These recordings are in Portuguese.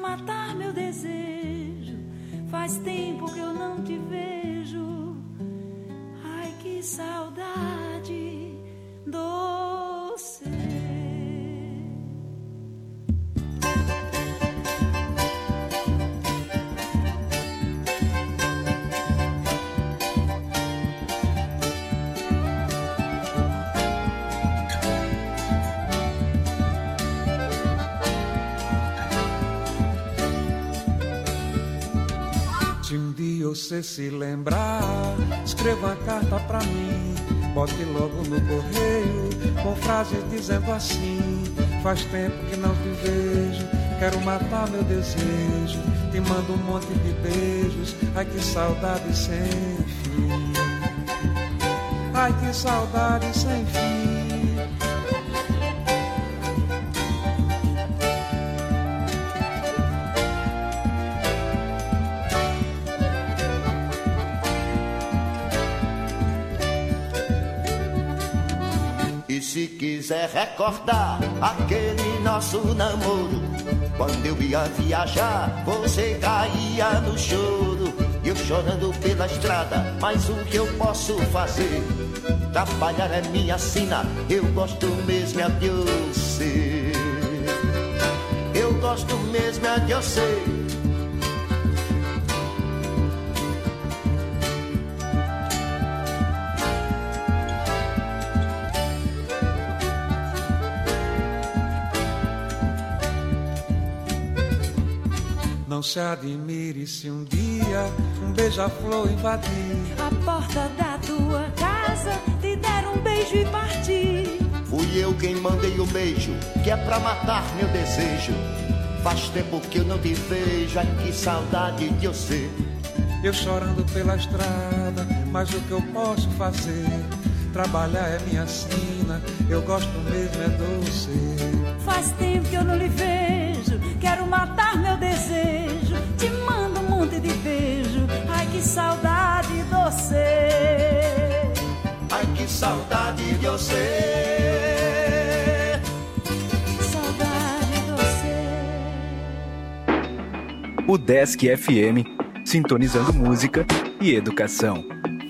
matar meu desejo. Faz tempo que eu não te vejo. Ai, que saudade doce. Se um dia você se lembrar, escreva uma carta pra mim, bote logo no correio, com frases dizendo assim: faz tempo que não te vejo, quero matar meu desejo, te mando um monte de beijos, ai que saudade sem fim, ai que saudade sem fim. E se quiser recordar aquele nosso namoro, quando eu ia viajar, você caía no choro, eu chorando pela estrada, mas o que eu posso fazer? Trabalhar é minha sina, eu gosto mesmo é de você. Eu gosto mesmo é de você. Não se admire se um dia um beija-flor invadir a porta da tua casa, te der um beijo e partir. Fui eu quem mandei o beijo, que é pra matar meu desejo. Faz tempo que eu não te vejo, ai que saudade de você. Eu chorando pela estrada, mas o que eu posso fazer? Trabalhar é minha sina, eu gosto mesmo é doce. Faz tempo que eu não lhe vejo, quero matar meu desejo, te mando um monte de beijo, ai que saudade doce. Ai que saudade de você. Saudade doce. O Desk FM, sintonizando música e educação.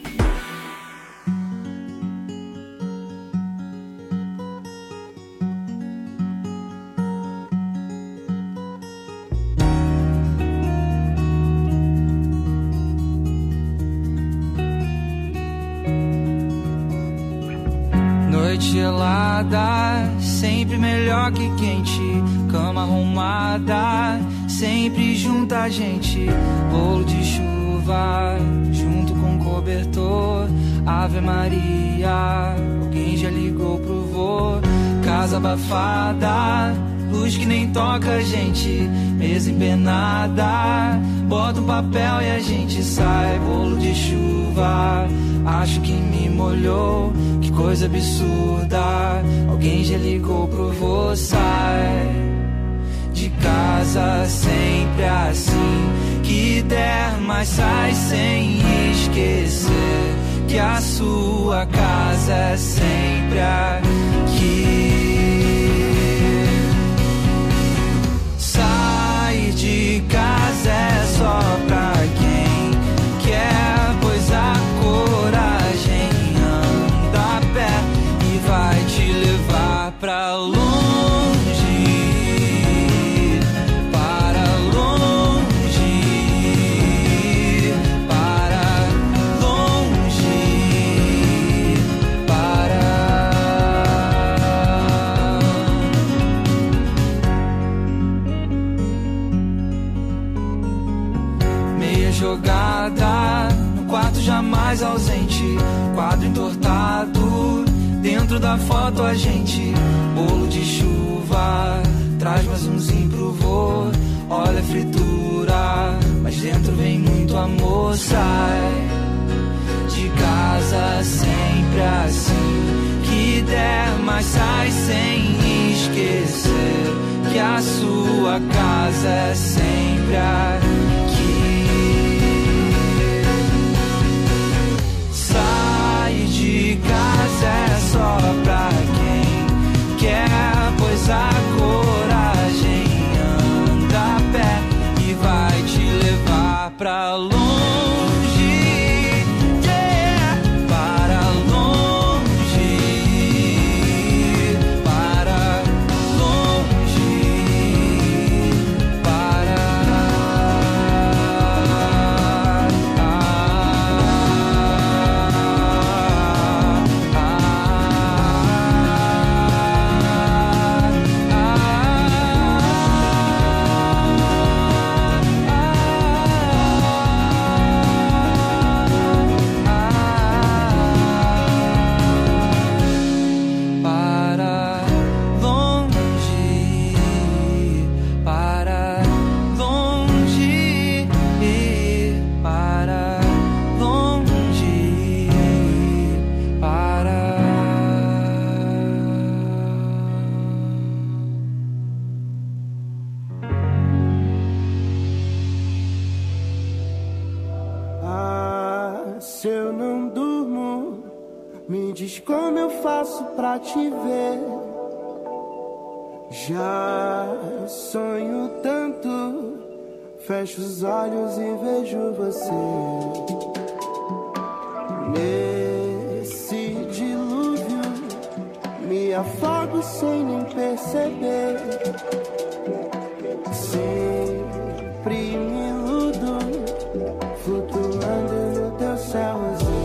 Gelada, sempre melhor que quente, cama arrumada, sempre junto a gente, bolo de chuva, junto com cobertor, Ave Maria, alguém já ligou pro vô, casa abafada, luz que nem toca a gente, mesa empenada, bota um papel e a gente sai, bolo de chuva, acho que me molhou, que coisa absurda, alguém já ligou pro vô, sai de casa sempre assim, que der, mas sai sem esquecer, que a sua casa é sempre aqui. Sair de casa é só pra quem quer, pois a coragem anda a pé e vai te levar pra longe, para longe, para longe, para. Meia jogada no quarto jamais ausente, quadro entortado, dentro da foto a gente, bolo de chuva, traz mais umzinho pro vô, olha a fritura, mas dentro vem muito amor, sai de casa sempre assim, que der, mas sai sem esquecer, que a sua casa é sempre aqui. Sair de casa é só pra quem quer, pois a coragem anda a pé pra longe, yeah, para longe, para longe, para se eu não durmo, me diz como eu faço pra te ver. Já sonho tanto, fecho os olhos e vejo você. Nesse dilúvio, me afogo sem nem perceber. Sempre me iludo, flutuando no teu céu azul.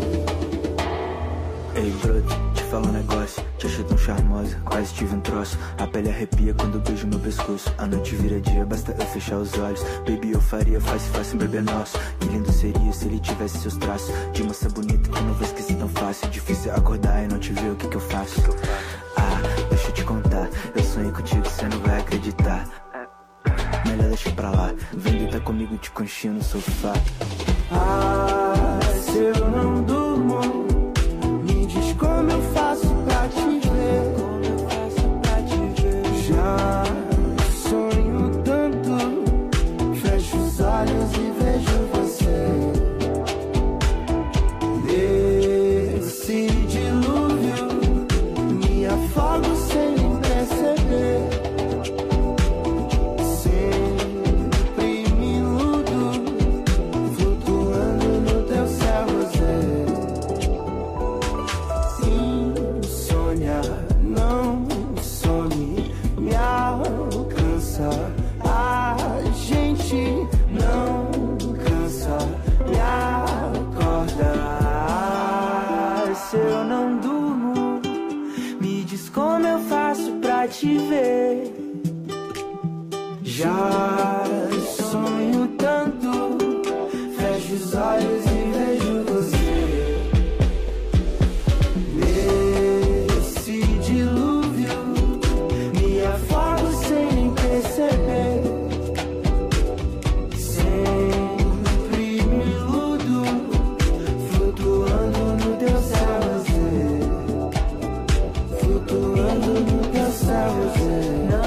Ei, brother, te falo um negócio. Te achei tão charmosa, quase tive um troço. A pele arrepia quando beijo meu pescoço. A noite vira dia, basta eu fechar os olhos. Baby, eu faria fácil um bebê nosso. Que lindo seria se ele tivesse seus traços de moça bonita que não vai esquecer tão fácil. Difícil acordar e não te ver, o que eu faço? Ah, deixa eu te contar. Eu sonhei contigo, cê não vai acreditar. Melhor deixa pra lá. Vem deitar comigo de conchinha no sofá. Ah, se eu não durmo, me diz como eu faço pra te ver. Já sonho tanto, fecho os olhos e vejo você. Nesse dilúvio, me afogo sem nem perceber. Sempre me iludo, flutuando no teu céu azul. Insônia, não some, me alcança. A gente não cansa, me acorda. Se eu não durmo, me diz como eu faço pra te ver. Já sonho tanto, fecho os olhos e vejo você. Nesse dilúvio, me afogo sem nem perceber. Sempre me iludo, flutuando no teu céu azul. Flutuando no teu céu azul.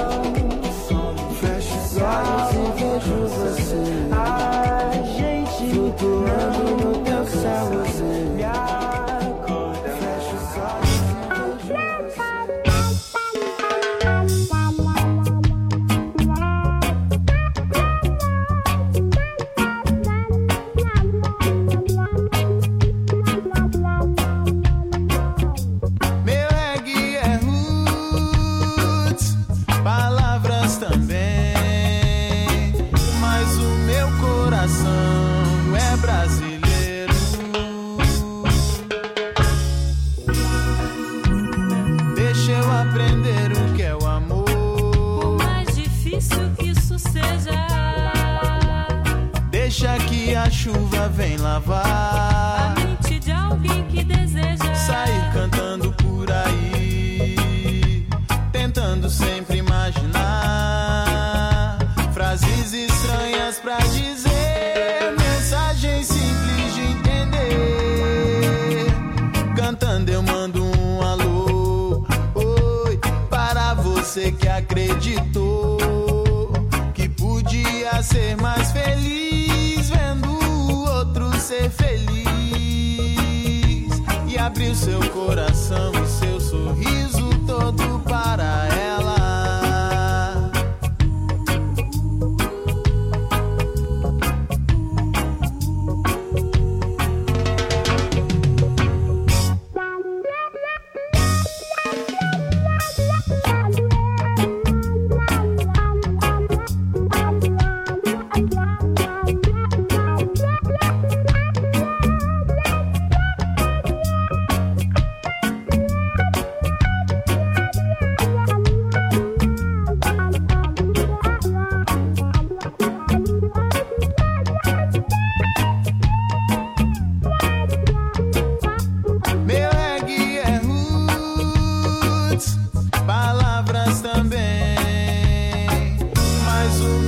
Fecho os olhos e vejo você. A gente flutuando no teu céu azul. Me acorda. Fecho os olhos e vejo você. Meu reggae é roots, palavras também, mas o meu coração é brasileiro. Deixa eu aprender o que é o amor. Por mais difícil que isso seja, Deixa que a chuva vem lavar a mente de alguém que deseja sair cantando por aí, tentando sempre imaginar frases estranhas pra dizer, mensagens simples de entender. Cantando eu mando um alô, oi, para você que acreditou que podia ser mais feliz vendo o outro ser feliz, e abriu seu coração e seu sorriso todo para ela.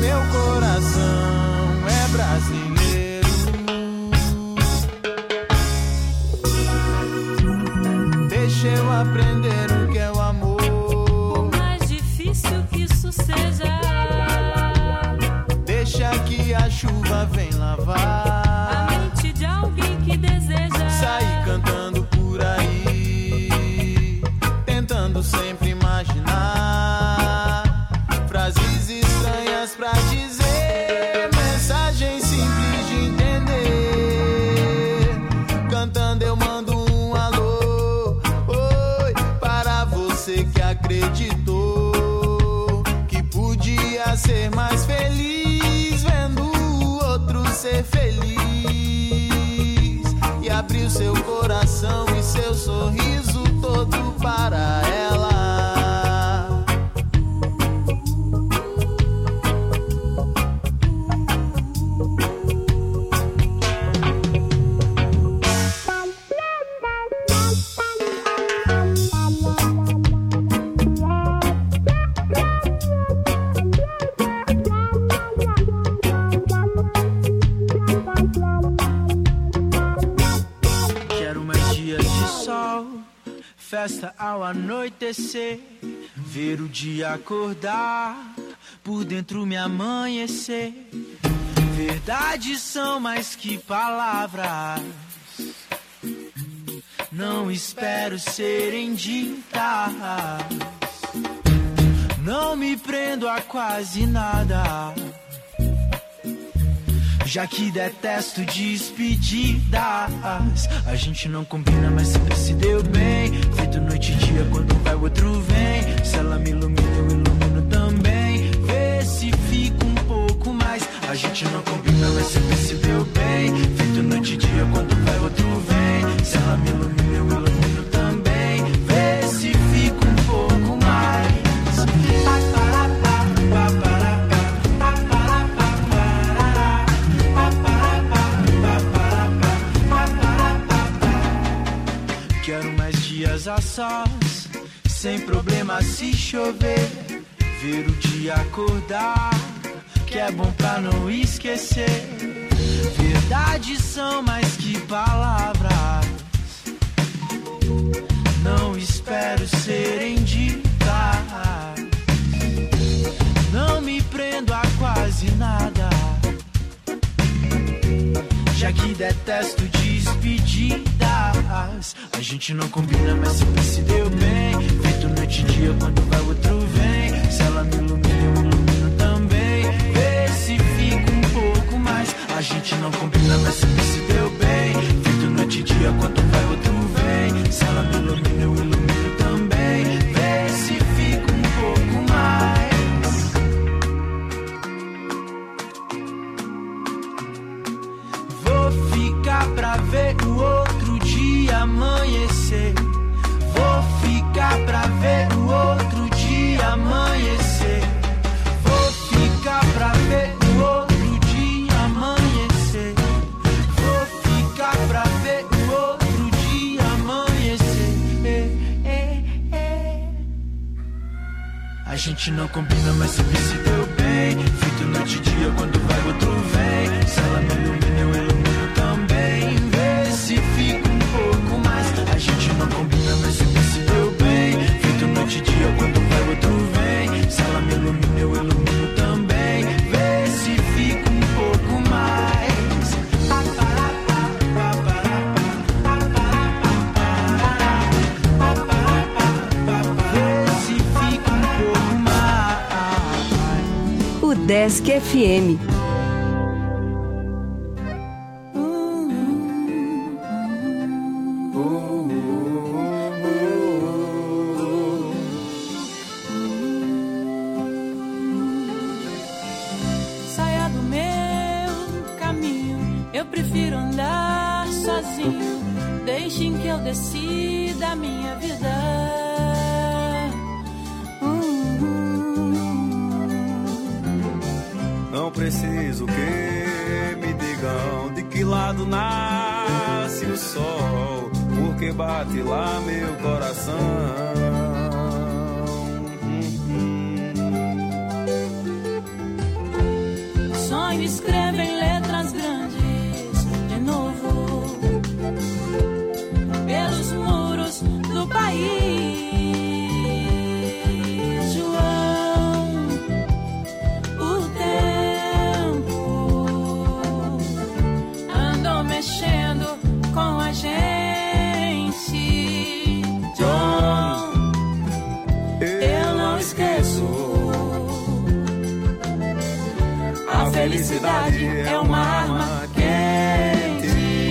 meu coração é brasileiro. Deixa eu aprender o que é o amor. Por mais difícil que isso seja, deixa que a chuva vem lavar a mente de alguém que deseja sair cantando por aí, tentando sempre imaginar frases estranhas pra dizer, mensagem simples de entender. Cantando eu mando um alô, oi, para você que acreditou que podia ser mais feliz vendo o outro ser feliz, e abriu seu coração e seu sorriso todo para ela. Quero mais dias de sol, festa ao anoitecer, ver o dia acordar, por dentro me amanhecer. Verdades são mais que palavras, não espero serem ditas, não me prendo a quase nada, já que detesto despedidas. A gente não combina, mas sempre se deu bem, feito noite e dia, quando vai o outro vem. Se ela me ilumina, eu ilumino também, vê se fica um pouco mais. A gente não combina, mas sempre se deu bem, feito noite e dia, quando vai o outro vem. Se ela me ilumina, eu ilumino também, vê se fica um pouco mais. Quero mais dias a sós, sem problema se chover, ver o dia acordar, que é bom pra não esquecer. Verdades são mais que palavras, não espero serem ditas, não me prendo a quase nada, já que detesto despedidas. A gente não combina, mas sempre se deu bem, feito noite e dia, quando vai o outro vem. Se ela me ilumina, eu ilumino também, vê se fica um pouco mais. A gente não combina, mas sempre se deu bem, feito noite e dia, quando vai o outro vem. Se ela me ilumina, eu ilumino também, vê se fica um pouco mais. Vou ficar pra ver o outro dia amanhecer, vou ficar pra ver o outro dia amanhecer, vou ficar pra ver o outro dia amanhecer, vou ficar pra ver o outro dia amanhecer. A gente não combina, mas sempre se deu bem, feito noite e dia, quando vai o outro vem. Se ela me ilumina, eu ilumino também, vê se fica um pouco mais. A gente não combina, mas sempre se deu bem, feito noite e dia, quando vai o outro vem. Se ela me ilumina, eu ilumino também, vê se fica um pouco mais. Vê se fica um pouco mais. O Desk FM. saia do meu caminho, eu prefiro andar sozinho. Deixem que eu decida a minha vida. Não preciso que me digam de que lado nasce o sol, porque bate lá meu coração. sonho escreva em letras grandes de novo pelos muros do país. João, o tempo andou mexendo com a gente. John, eu não esqueço. A felicidade é uma arma quente,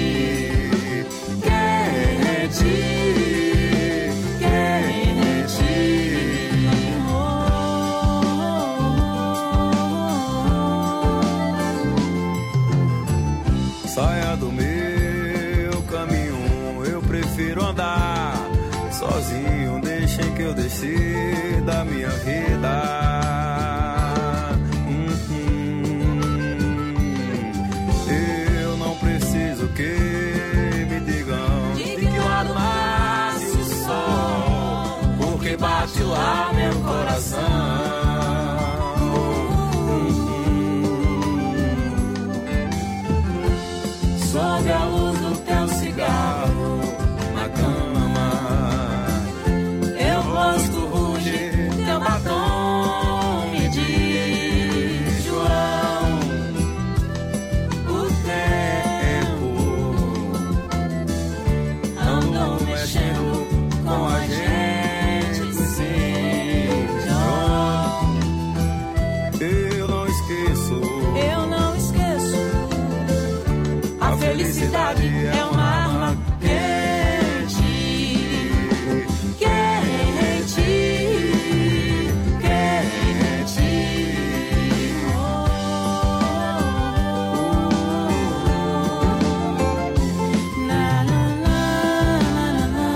quente, quente. Saia do meu caminho, eu prefiro andar sozinho. Deixem que eu decida da minha vida. Que me digam de que lado nasce o sol, porque bate lá meu coração. Sob a luz do teu cigarro na cama, eu gosto ruge, teu batom me diz, João, o tempo andou mexendo com a gente, sim, João. Eu não esqueço. Eu não esqueço. A felicidade é uma arma quente, quente, quente. Na na na na na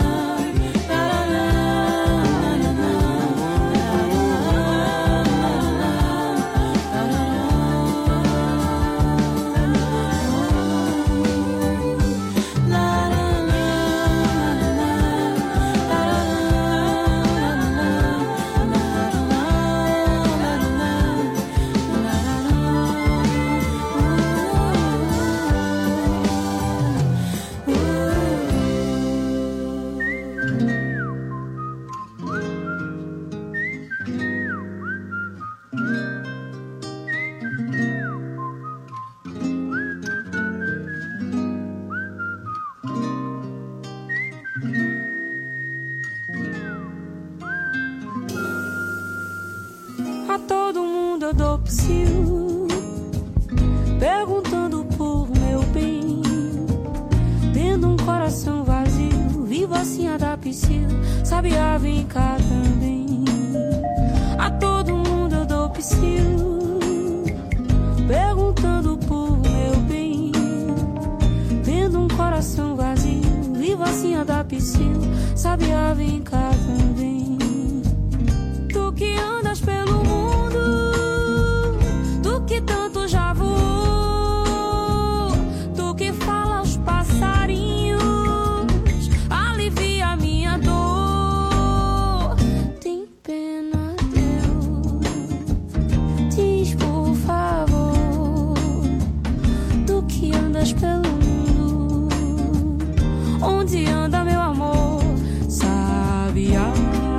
A todo mundo eu dou psiu, perguntando por meu bem. Tendo um coração vazio, vivo assim a dar psiu, sabiá vem cá também. A todo mundo eu dou psiu, perguntando por meu bem. Tendo um coração vazio, vivo assim a dar psiu, sabiá vem cá também. Tu que andas pelo mundo, tu que tanto já voou, tu que fala aos passarinhos, alivia minha dor. Tem pena, Deus, diz por favor, tu que andas pelo mundo, onde anda meu amor, sabiá.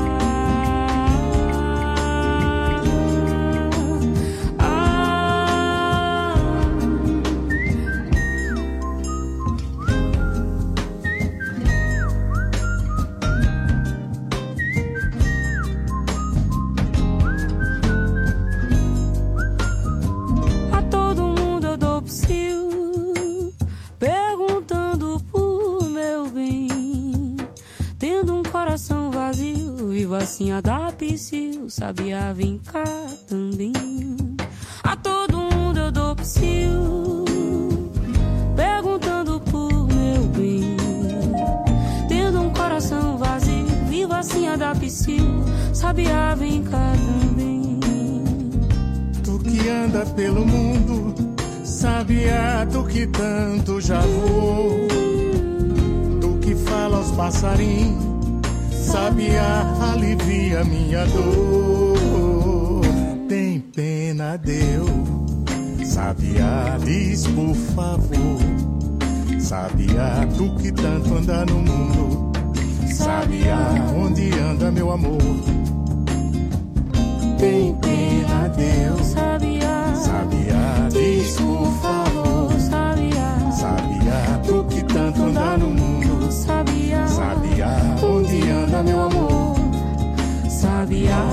Assim a dar psiu, sabiá vem cá também. A todo mundo eu dou psiu, perguntando por meu bem. Tendo um coração vazio, vivo assim a dar psiu, sabiá vem cá também. Tu que anda pelo mundo, sabiá, tu que tanto já voou, tu que fala aos passarinhos, sabiá, alivia minha dor. Tem pena, Deus, Sabiá, diz por favor. Sabiá, tu que tanto anda no mundo. Sabiá, onde anda meu amor? Tem pena, Deus. Sabiá, Sabiá, diz por favor. Sabiá, Sabiá, tu que tanto anda no mundo. Sabiá, Sabiá, onde anda meu amor? Sabiá.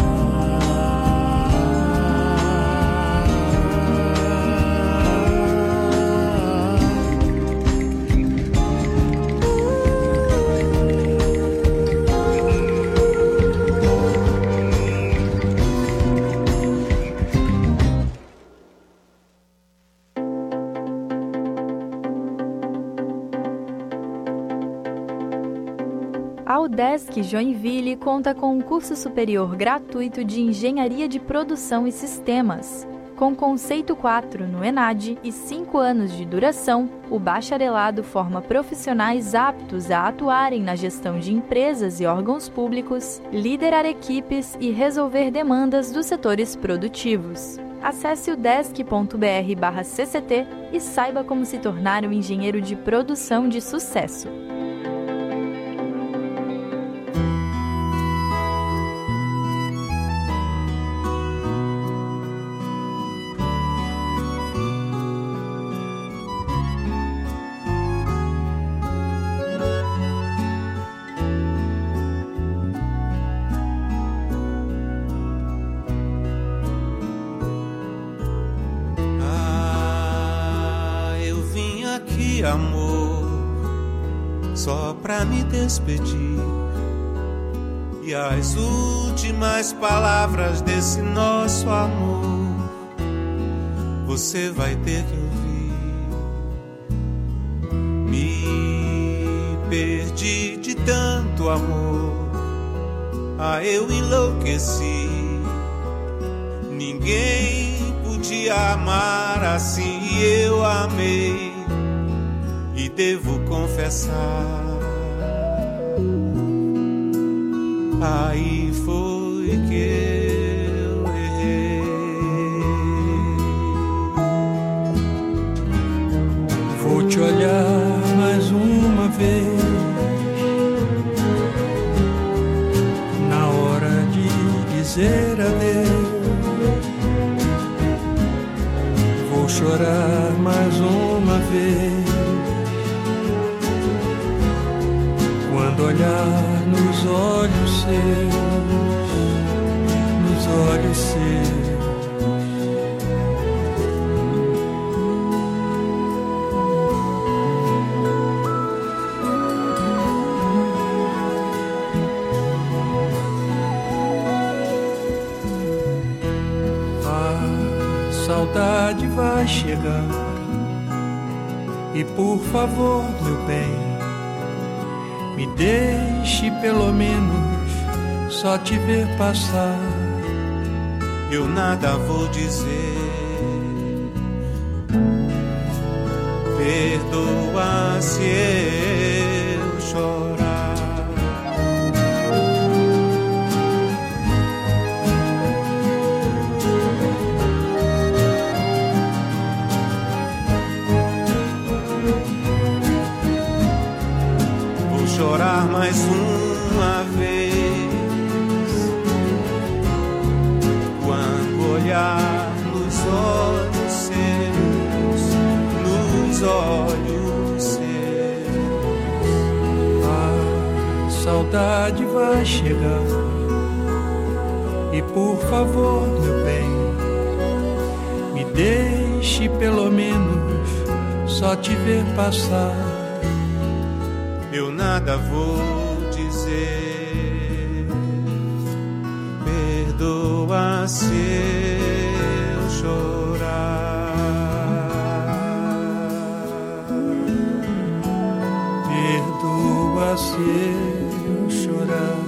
A UDESC Joinville conta com um curso superior gratuito de Engenharia de Produção e Sistemas. Com conceito 4 no ENAD e 5 anos de duração, o bacharelado forma profissionais aptos a atuarem na gestão de empresas e órgãos públicos, liderar equipes e resolver demandas dos setores produtivos. Acesse udesc.br/cct e saiba como se tornar um engenheiro de produção de sucesso. Amor, só pra me despedir, e as últimas palavras desse nosso amor você vai ter que ouvir. Me perdi de tanto amor, eu enlouqueci. Ninguém podia amar assim e eu amei. E devo confessar, aí foi que eu errei. Vou te olhar mais uma vez, na hora de dizer adeus. Vou chorar mais uma vez, quando olhar nos olhos seus, nos olhos seus. A saudade vai chegar, e por favor, meu bem, me deixe pelo menos só te ver passar. Eu nada vou dizer, perdoa se eu chorar. Chorar mais uma vez, quando olhar nos olhos seus, nos olhos seus. A saudade vai chegar, e por favor, meu bem, me deixe pelo menos só te ver passar. Eu nada vou dizer, perdoa se eu chorar. Perdoa se eu chorar.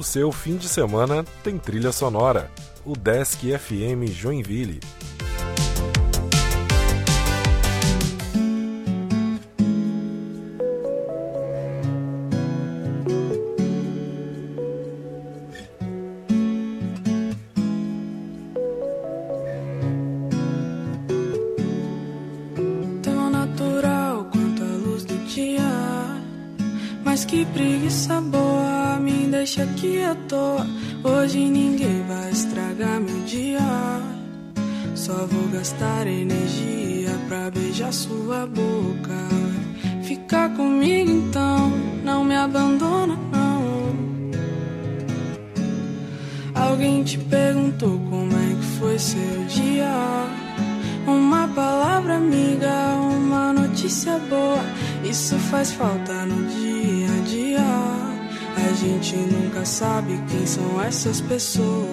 seu fim de semana tem trilha sonora. O Desk FM Joinville. Tão natural quanto a luz do dia, mas que preguiça boa, me deixa aqui à toa. Hoje ninguém vai estragar meu dia, só vou gastar energia pra beijar sua boca. Fica comigo então, não me abandona não. Alguém te perguntou como é que foi seu dia? Uma palavra amiga, uma notícia boa, isso faz falta no dia a dia. A gente nunca sabe quem são essas pessoas.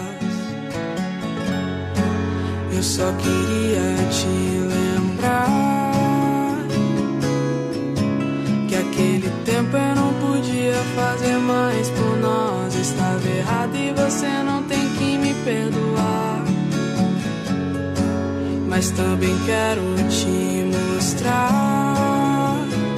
Eu só queria te lembrar que aquele tempo eu não podia fazer mais por nós. Estava errado e você não tem que me perdoar. Mas também quero te mostrar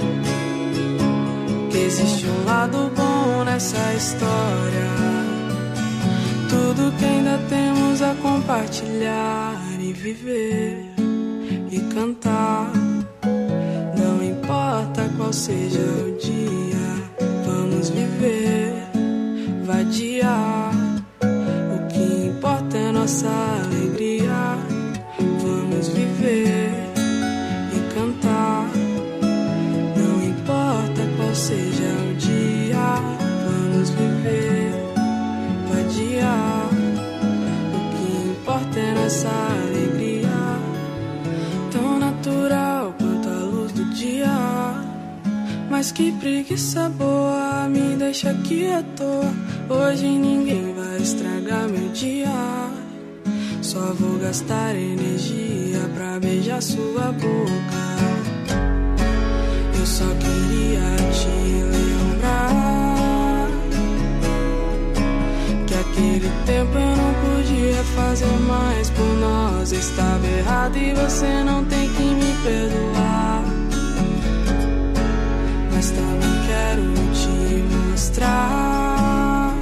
que existe um lado bom nessa história. Tudo que ainda temos a compartilhar e viver e cantar. Não importa qual seja o dia, vamos viver, vadiar. O que importa é nossa alegria. Vamos viver e cantar. Não importa qual seja o dia, vamos viver, vadiar. O que importa é nossa alegria. Tão natural quanto a luz do dia, mas que preguiça boa, me deixa aqui à toa. Hoje ninguém vai estragar meu dia, só vou gastar energia pra beijar sua boca. Eu só queria te lembrar que aquele tempo eu não podia fazer mais por nós. Estava errado e você não tem que me perdoar. Mas também quero te mostrar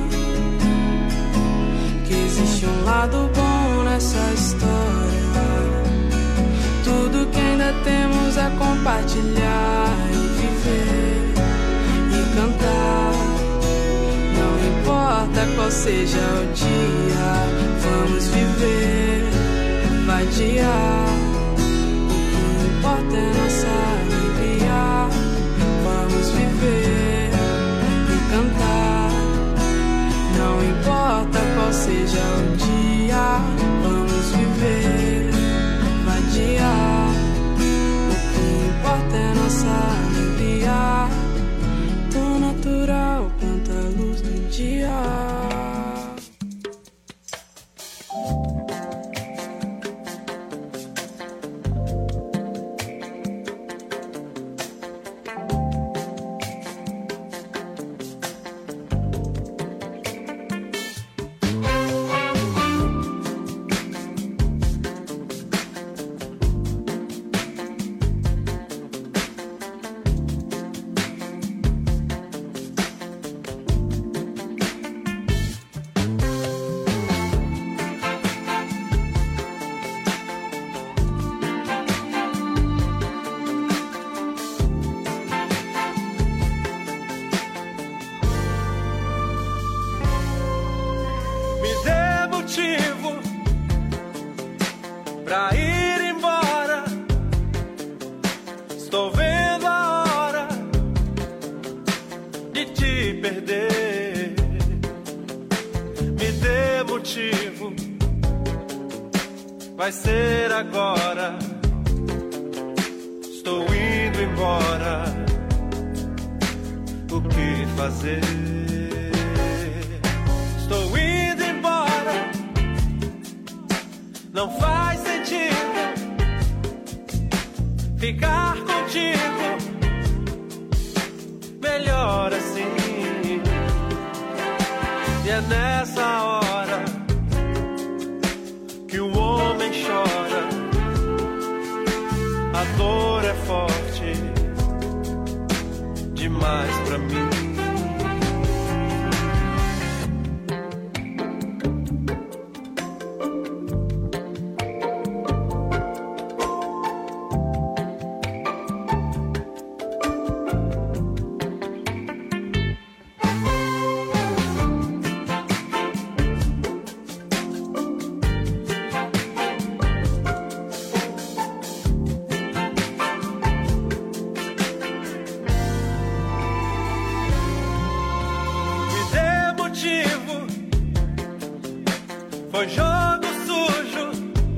que existe um lado bom nessa história. Tudo que ainda temos a compartilhar e viver e cantar. Não importa qual seja o dia, vamos viver, vadiar. O que importa é nossa alegria. Vamos viver e cantar. Não importa qual seja o dia, vamos viver, vadiar. O que importa é nossa alegria. Tão natural quanto a luz do dia. Pra ir embora, estou vendo a hora de te perder. Me dê motivo, vai ser agora. Estou indo embora, o que fazer? Estou indo embora, não faz sentido ficar contigo, melhor assim. E é nessa hora que o homem chora. A dor é forte demais pra mim. Foi jogo sujo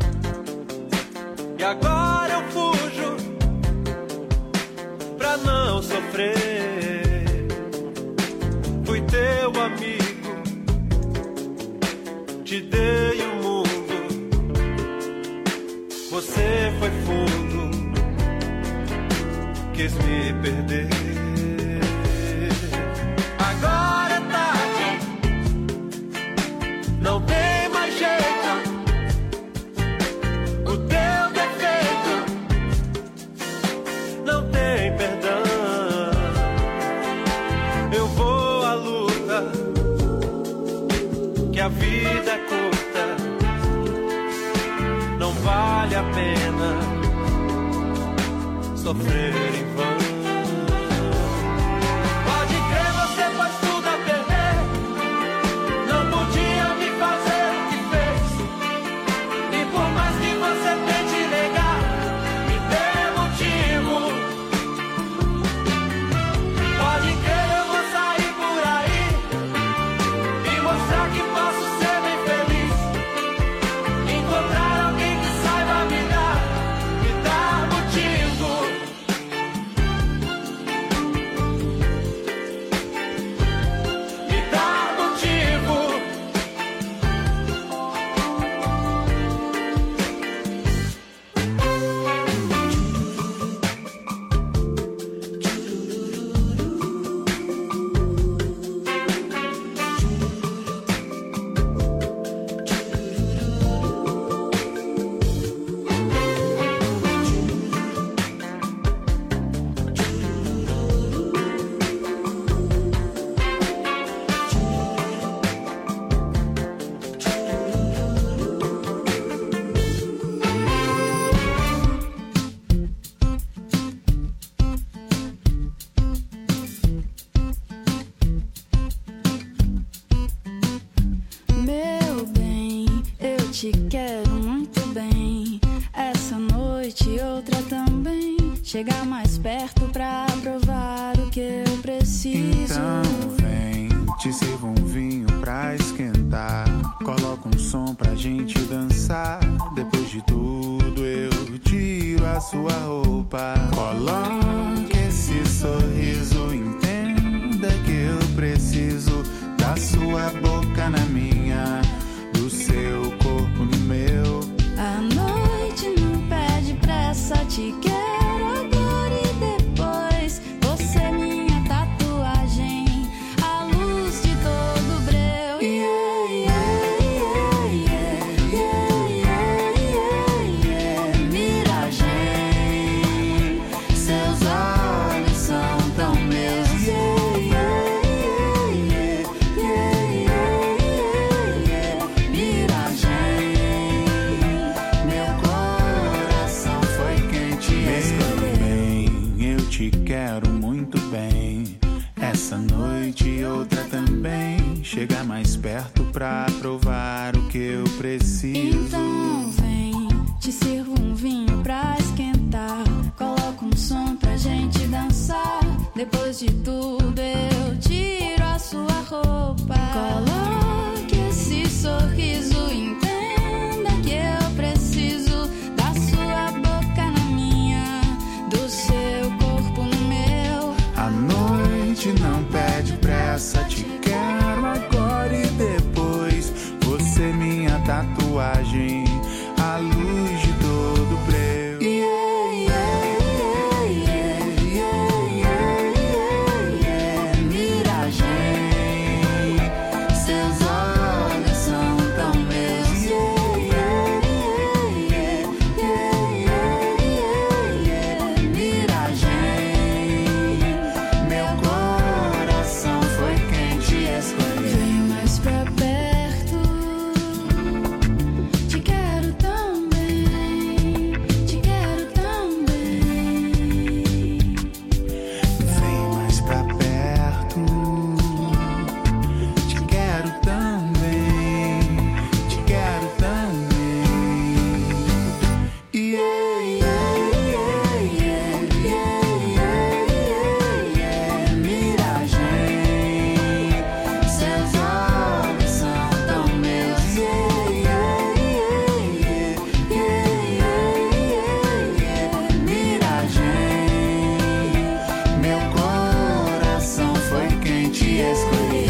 e agora eu fujo pra não sofrer. Fui teu amigo, te dei o mundo. Você foi fundo, quis me perder. Agora é tarde, não tem a vida é curta, não vale a pena sofrer em vão. Pode crer, você faz tudo a perder, não podia me fazer o que fez. E por mais que você tente negar, me dê motivo. Pode crer, eu vou sair por aí e mostrar que posso ser bem feliz. Encontrar alguém que saiba me dar motivo. Me dar motivo. Meu bem, eu te quero muito bem. Essa noite outra também. Chegar mais perto pra provar o que eu preciso. Então vem, te sirvo um vinho pra esquentar. Coloca um som pra gente dançar. Depois de tudo eu tiro a sua roupa. Coloque esse sorriso, entenda que eu preciso da sua boca na minha, do seu corpo no meu. A noite não pede pressa, te quero agora e depois. Você é minha tatuagem, a luz de todo breu. Yeah, yeah, yeah, yeah, yeah, yeah, yeah. Miragem, seus olhos são tão meus. Yeah, yeah, yeah, yeah, yeah, yeah. Miragem, meu coração foi quem te escolheu. Bem, eu te quero muito bem. Essa noite e outra também. Chega mais perto pra provar o que eu preciso. Então vem, te sirvo um vinho pra esquentar. Coloca um som pra gente dançar. Depois de tudo eu tiro a sua roupa. Coloque esse sorriso, entenda que eu preciso da sua boca na minha, do seu corpo no meu. A noite não pede pressa, te quero agora e depois. Você é minha tatuagem, a luz de todo breu. Yeah, yeah, yeah, yeah, yeah, yeah, yeah. Miragem. te escolhi.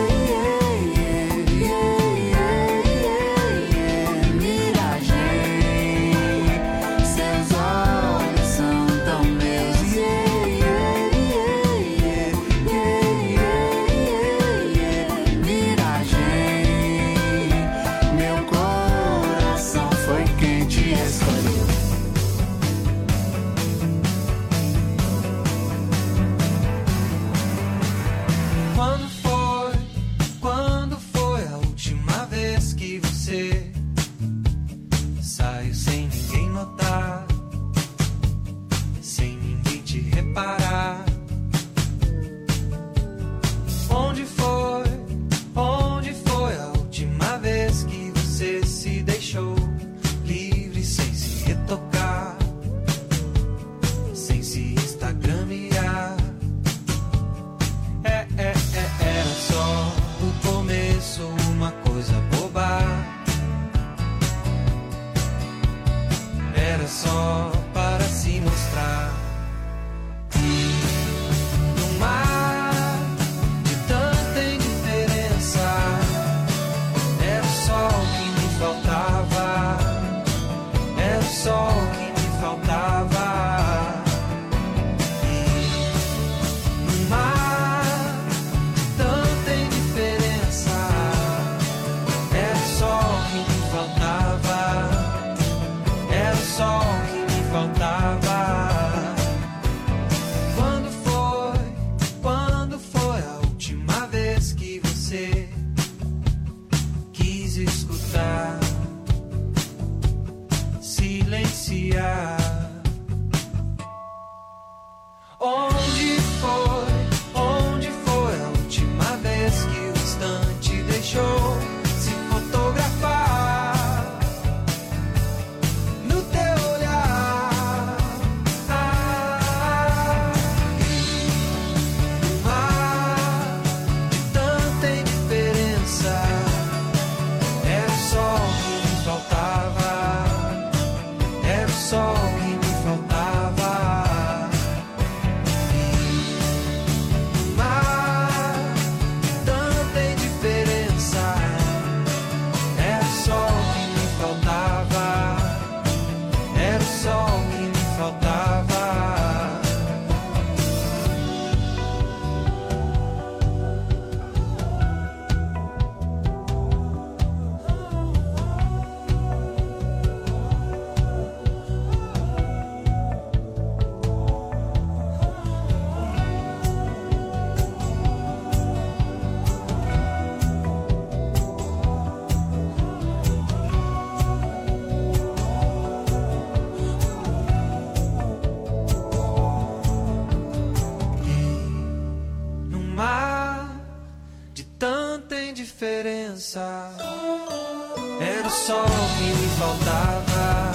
Era o sol que me faltava,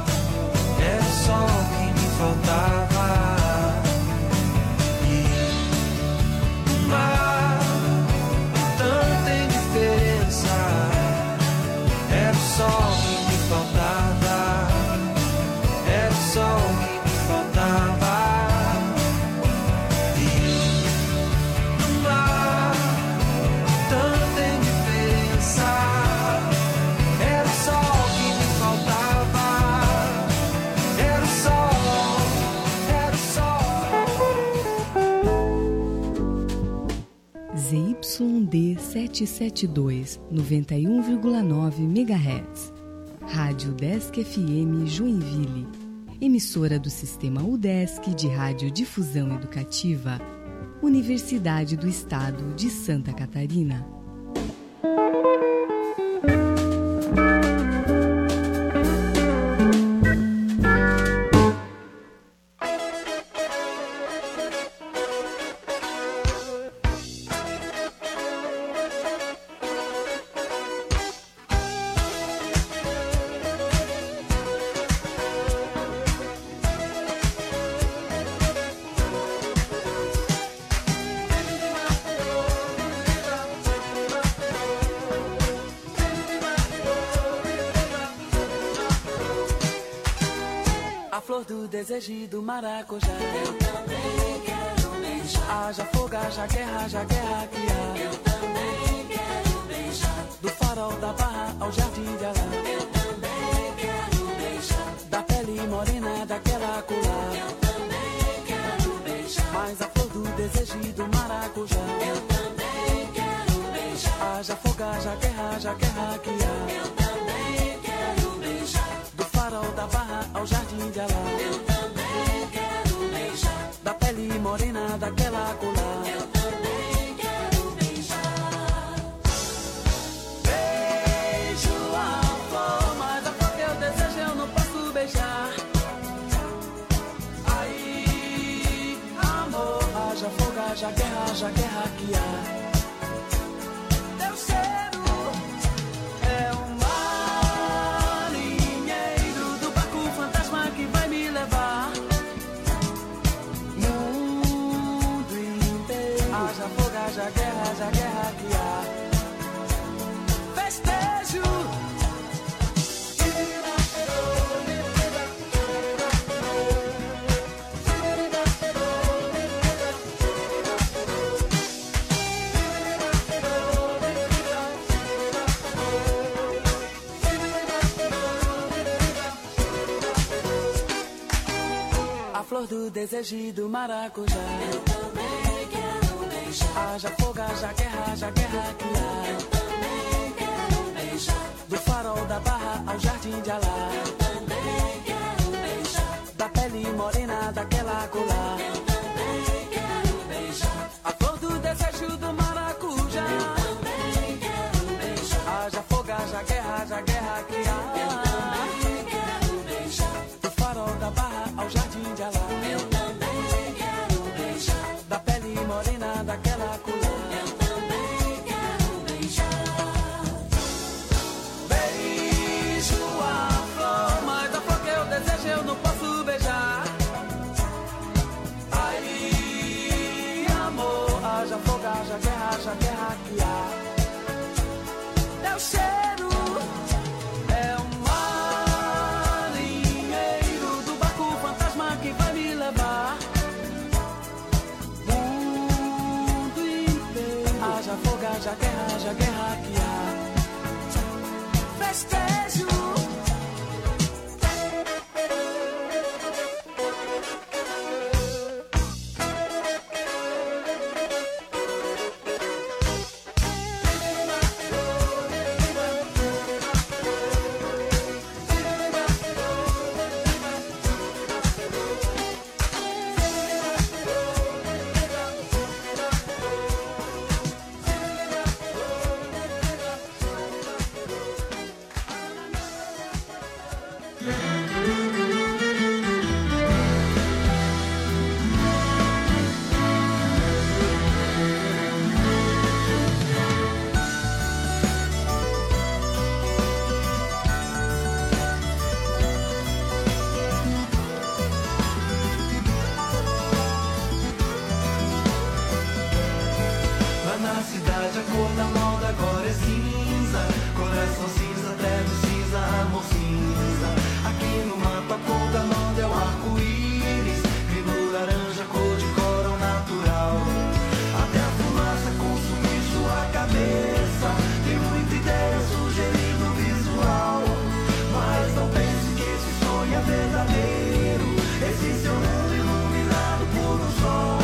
era o sol que me faltava. E o mar, tanta indiferença. Era o sol que me faltava, era o sol que me faltava. ZYD 772, 91,9 MHz. Rádio Udesc FM Joinville. Emissora do Sistema Udesc de Radiodifusão Educativa. Universidade do Estado de Santa Catarina. Flor do desejo do maracujá. Eu também quero beijar. Haja fogo, haja guerra que há. Eu também quero beijar. Do farol da Barra ao Jardim de Alá. Eu também quero beijar. Da pele morena daquela colar. Eu também quero beijar. Mais a flor do desejo e do maracujá. Eu também quero beijar. Haja fogo, haja guerra que há. Eu também quero beijar. Do farol da Barra ao Jardim de Alá. Eu também quero beijar. Da pele morena daquela colar. Eu também quero beijar. Beijo a flor, mas a flor que eu desejo eu não posso beijar. Aí, amor, haja fogo, haja guerra que há. Teu cheiro é um marinheiro do barco fantasma que vai me levar. Mundo inteiro, haja fogo, haja guerra que há. Festejo. A flor do desejo e do maracujá. Eu também quero beijar. Haja fogo, haja guerra que há. Eu também quero beijar. Do farol da Barra ao Jardim de Alá. Eu também quero beijar. Da pele morena daquela colar. Eu também quero beijar. A flor do desejo do maracujá. Eu também quero beijar. Haja fogo, haja guerra que há. Eu também quero beijar. Do farol da Barra ao Jardim de Alá. Eu também quero beijar. Da pele morena daquela colar. Eu também quero beijar. Beijo a flor, mas a flor que eu desejo eu não posso beijar. Aí, amor, haja fogo, haja guerra que há. Teu cheiro é um marinheiro do barco fantasma que vai me levar. Mundo inteiro, haja fogo, haja guerra que há. Festejo. Lá na cidade a cor da moda agora é cinza. Coração cinza, terra cinza, amor cinza. Aqui no mapa a cor da moda é o arco-íris. Grilo laranja, cor de coral natural. Até a fumaça consumir sua cabeça. Tem muita ideia sugerindo o visual. Mas não pense que esse sonho é verdadeiro. Esse seu mundo iluminado por um sol.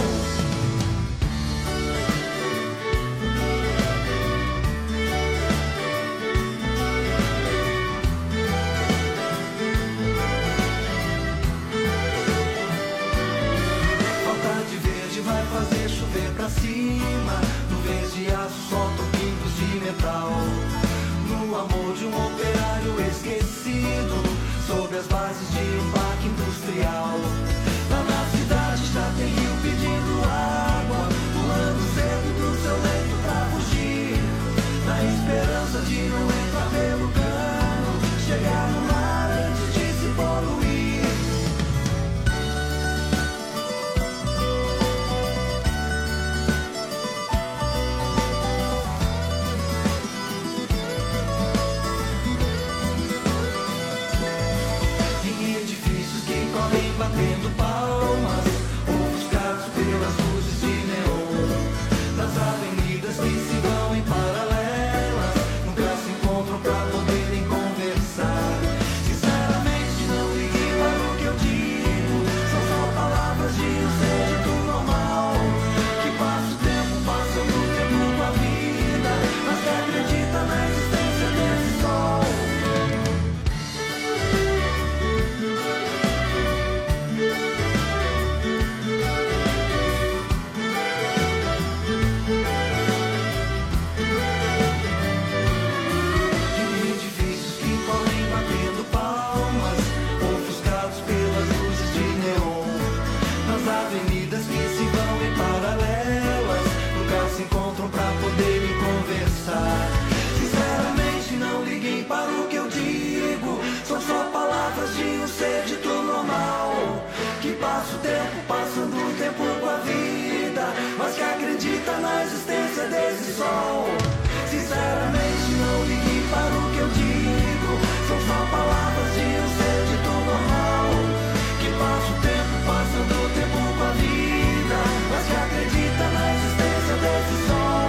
avenidas que se vão em paralelas nunca se encontram pra poderem conversar. Sinceramente não ligue para o que eu digo, são só palavras de um ser dito normal, que passa o tempo passando o tempo com a vida, mas que acredita na existência desse sol. Sinceramente não liguem para o que eu digo, são só palavras de um ser dito normal, que passa o tempo passando o tempo com a vida, mas que acredita na existência desse sol. Sinceramente não liguem para o que eu digo, são só palavras de um ser dito normal, que passa o tempo passando o tempo com a vida, mas que acredita na existência desse sol.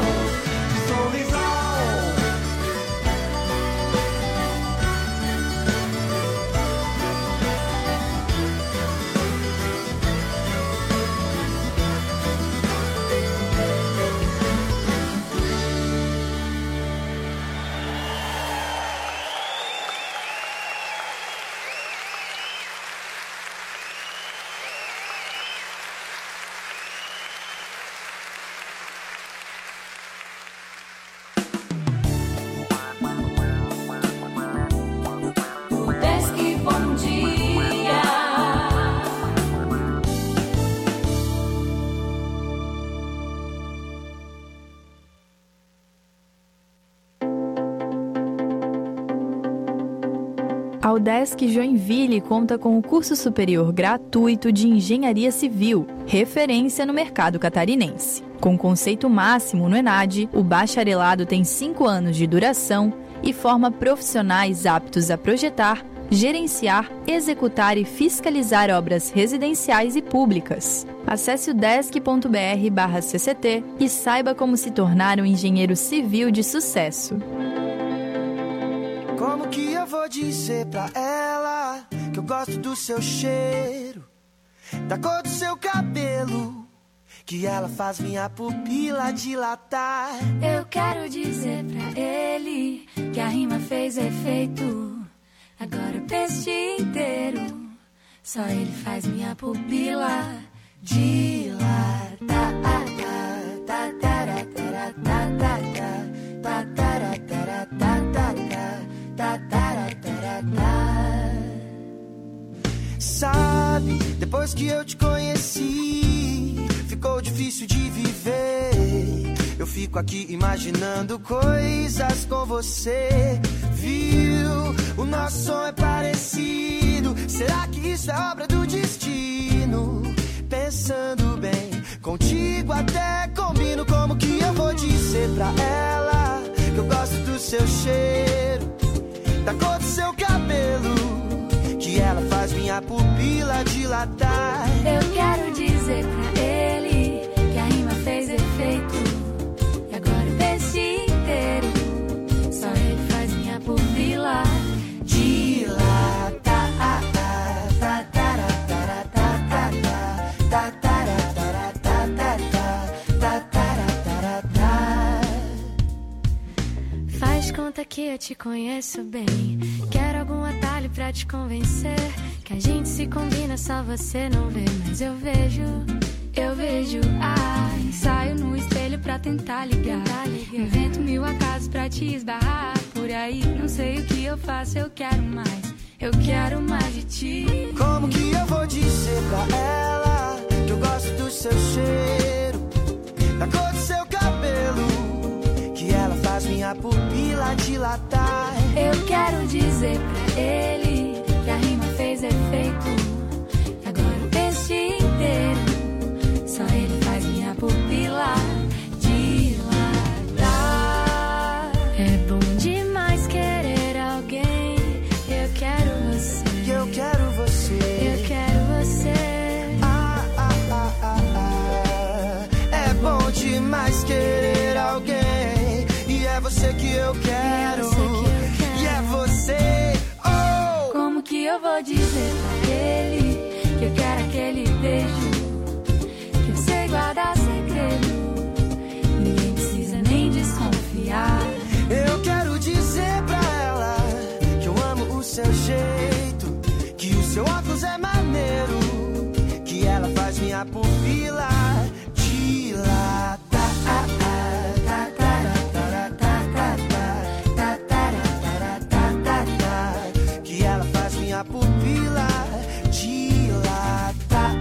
A UDESC Joinville conta com o curso superior gratuito de Engenharia Civil, referência no mercado catarinense. Com conceito máximo no ENAD, o bacharelado tem 5 anos de duração e forma profissionais aptos a projetar, gerenciar, executar e fiscalizar obras residenciais e públicas. Acesse udesc.br/CCT e saiba como se tornar um engenheiro civil de sucesso. Como que eu vou dizer pra ela que eu gosto do seu cheiro, da cor do seu cabelo, que ela faz minha pupila dilatar? Eu quero dizer pra ele que a rima fez efeito, agora o peixe inteiro, só ele faz minha pupila dilatar. Sabe, depois que eu te conheci, ficou difícil de viver. Eu fico aqui imaginando coisas com você. Viu, o nosso som é parecido. Será que isso é obra do destino? Pensando bem, contigo até combino. Como que eu vou dizer pra ela que eu gosto do seu cheiro, da cor do seu cabelo, que ela faz minha pupila dilatar? Eu quero dizer pra ele que a rima fez efeito, e agora o peixe inteiro, só ele faz minha pupila dilatar. Faz conta que eu te conheço bem, quero algum atalho pra te convencer que a gente se combina, só você não vê, mas eu vejo. Ai, saio no espelho pra tentar ligar, invento 1000 acasos pra te esbarrar por aí, não sei o que eu faço, eu quero mais de ti. Como que eu vou dizer pra ela que eu gosto do seu cheiro, da cor do seu cabelo, que ela faz minha pupila dilatar? Eu quero dizer pra ele que a rima fez efeito, e agora o peixe inteiro, só ele faz minha pupila dilatar. É bom demais querer alguém, eu quero você, eu quero você, eu quero você. É bom demais querer alguém. você que eu quero. E é você, oh! Como que eu vou dizer pra ele que eu quero aquele beijo, que eu sei guardar segredo, ninguém precisa nem desconfiar. Eu quero dizer pra ela que eu amo o seu jeito, que o seu óculos é maneiro, que ela faz minha pupila dilatar. Que ela faz minha pupila dilatar.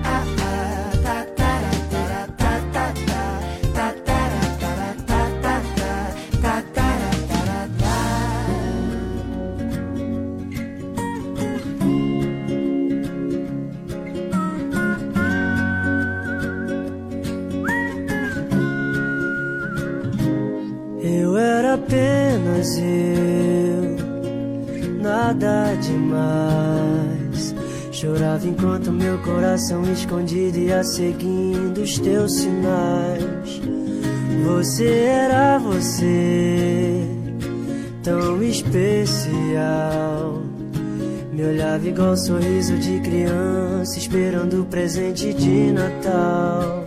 Eu era apenas eu, nada demais. Chorava enquanto meu coração escondido ia seguindo os teus sinais. Você era você, tão especial. Me olhava igual um sorriso de criança, esperando o presente de Natal.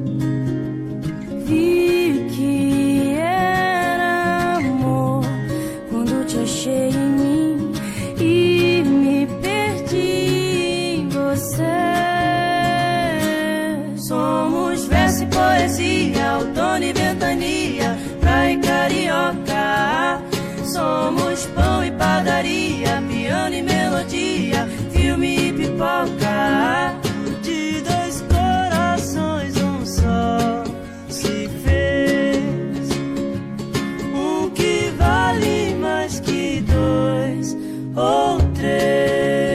Vi que era amor quando te achei em mim e me perdi em você. Somos verso e poesia, outono e ventania, praia e carioca. Somos pão e padaria, piano e melodia, filme e pipoca. De dois corações um só se fez, um que vale mais que dois ou três.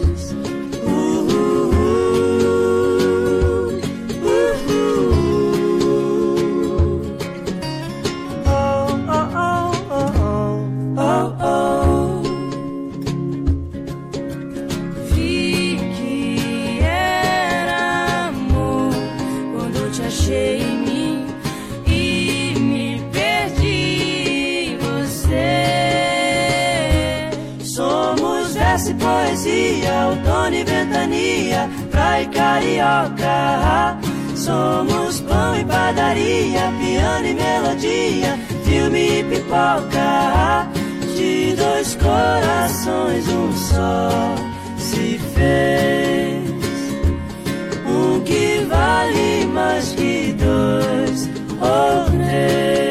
Vi que era amor quando te achei em mim e me perdi em você. Somos verso e poesia, outono e ventania, praia e carioca. Somos pão e padaria, piano e melodia, filme e pipoca. De dois corações um só se fez, um que vale mais que dois ou três.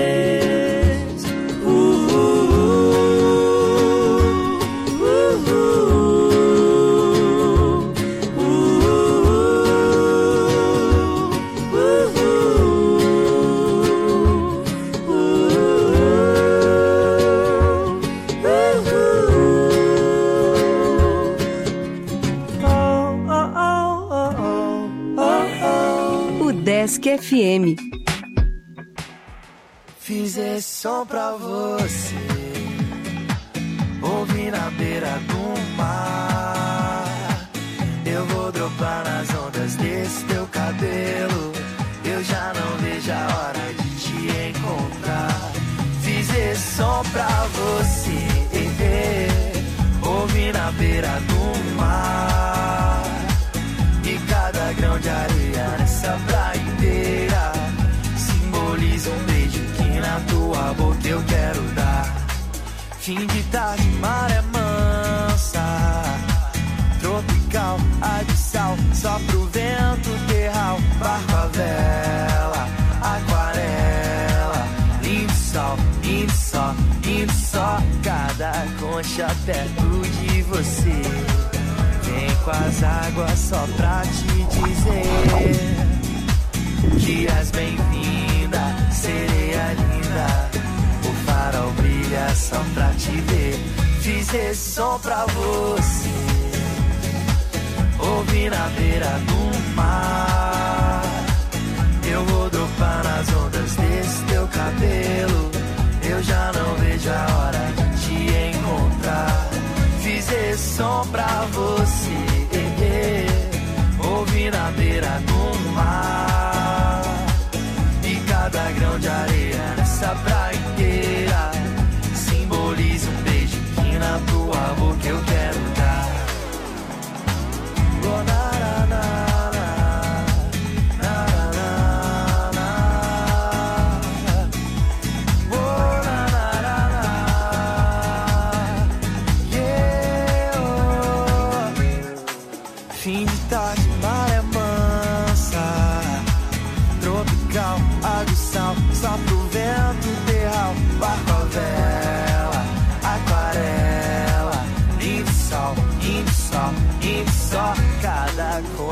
Desk FM. Fiz esse som pra você, ouvi na beira do mar. Eu vou dropar nas ondas desse teu cabelo, eu já não vejo a hora de te encontrar. Fiz esse som pra você, ouvi na beira do mar. E cada grão de areia nessa praia inteira simboliza um beijo que na tua boca eu quero dar. Fim de tarde, maré mansa, tropical, a de sal, só pro vento terral, barco a vela, aquarela, lindo sol, lindo só, lindo só, cada concha perto de você. Vem com as águas só pra te dizer que és bem-vinda, sereia linda. O farol brilha só pra te ver. Fiz esse som pra você, ouvi na beira do mar. Eu vou dropar nas ondas desse teu cabelo, eu já não vejo a hora de te encontrar. Fiz esse som pra você, ouvi na beira do mar. E cada grão de areia nessa praia inteira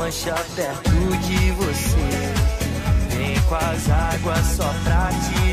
mancha perto de você. Vem com as águas só pra te